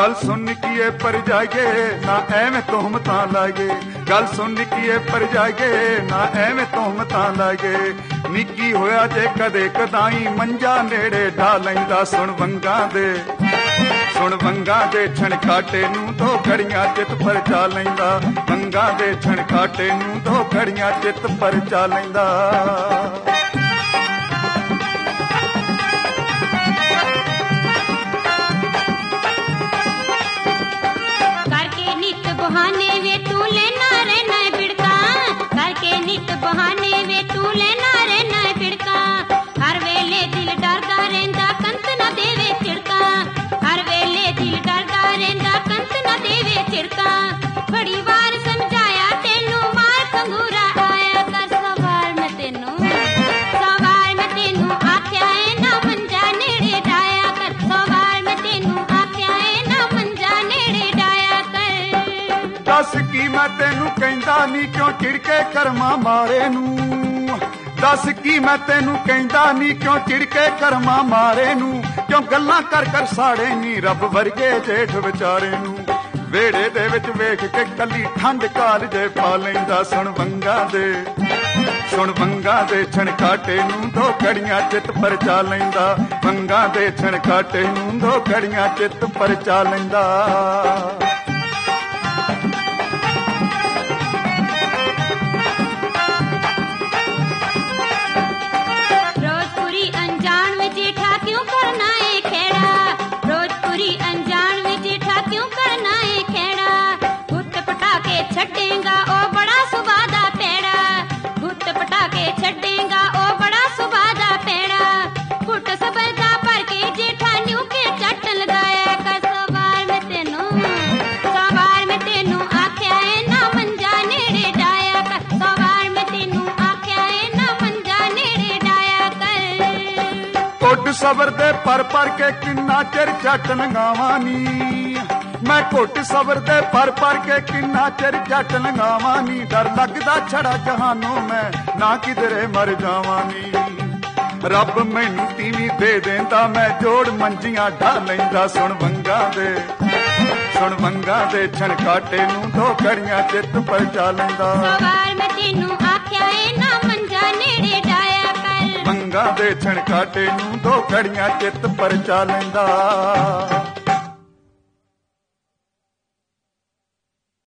गल सुन किए पर जागे ना एवें तोहमतां लागे, गल सुन किए पर जागे ना एवें तोहमतां लागे। निक्की होया जे कदे कदाई मंजा नेड़े ढा लैंदा, सुन वंगा दे छणकाटे नूं दो घड़ियां चित परचा लैंदा, वंगा दे छणकाटे नूं दो घड़ियां चित परचा लैंदा। बहाने वे तू लेना रहना बिड़का, करके नित बहाने वे तू लेना रहना बिड़का। हर वेले दिल डरदा रहंदा कंत न देवे चिड़का, हर वेले दिल डरदा रहंदा कंत न देवे चिड़का। बड़ी बार समझाया तेनू मार कंगूरा आया कर, सवार मैं तेनू आख्या है ना मंजा नेड़े डाया कर, सवार मैं तेनू आख्या है ना मंजा नेड़े डाया कर। दस की मैं तेनू कहंदा नी क्यों चिड़के कर्मा मारे नू, दस की मैं तेनू कहंदा नी क्यों चिड़के कर्मा मारे नू। क्यों गल्लां कर कर साड़े नी रब वर्गे जेठ विचारे नू, वेड़े दे विच वेख के कली ठंड काल जे पा लैंदा। सुन वंगा दे छणकाटे नू दो घड़ियां चित परचा लैंदा, वंगा दे छणकाटे नू दो घड़ियां चित परचा लैंदा। छड़ेगा ओ बड़ा सुवादा पेड़ा, गुत्त पटाके छड़ेगा ओ बड़ा सुवादा पेड़ा। फुट सबरदा भर के जेठा न्यू के चट लगाया कर, सवार में तेनू आख्या है ना मंजा नेड़े डाया कर, सवार में तेनू आख्या है ना मंजा नेड़े डाया कर। घुट सबर दे पर के किन्ना चिर चट लगावां नी, मैं घुट सबर दे पर के किन्ना चिर जट लंगावां नी। डर लगदा छड़ा जहानों मैं ना किधरे मर जावां नी। रब मैनू तीवी दे देंदा मैं जोड़ मंजियां ढा लैंदा। सुन वंगा दे छणकाटे नूं दो घड़ियां चित परचा लैंदा, सवार मैं तेनू आख्या है ना मंजा नेड़े डाया कर, वंगा दे छणकाटे नूं दो घड़ियां चित परचा लैंदा।